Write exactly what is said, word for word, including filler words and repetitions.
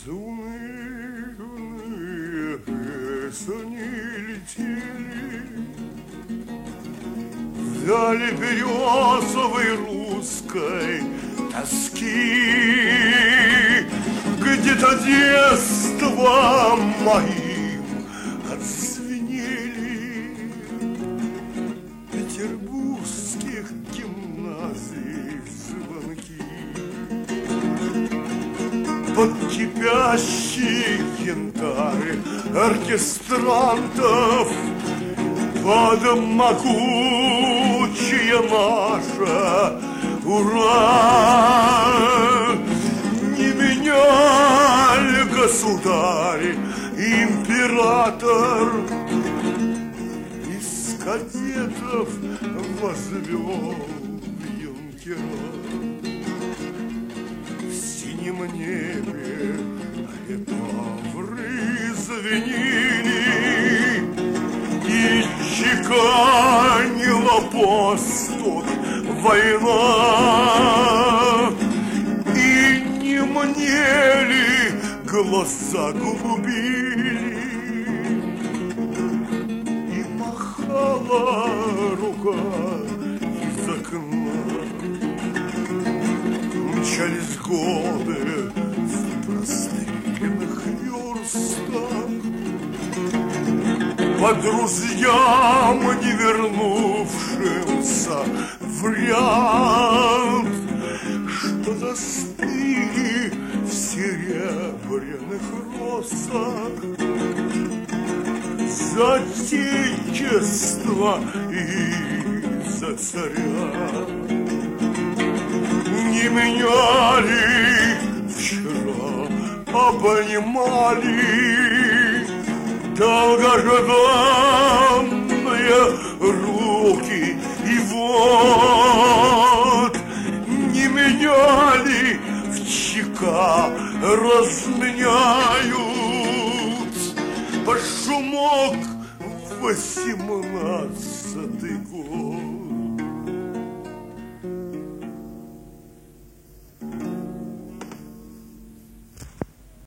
Заунывные песни летели вдали березовой русской тоски. Где-то детство моим отзвенели петербургских гимназий звонки. Под кипящий янтарь оркестрантов, под могучее наше ура! Не меняли государь, император, из кадетов возвел юнкера. В синем небе летавры звенели, и чеканила поступ война. И не мнели глаза голубили, и махала рука из окна. Мчались годы в простреленных верстах по друзьям, не вернувшимся в ряд, что застыли в серебряных росах за отечество и за царя. Не меняли вчера, обнимали долгожданные руки, и вот не меняли в ЧК, разменяют под шумок восемнадцатый год.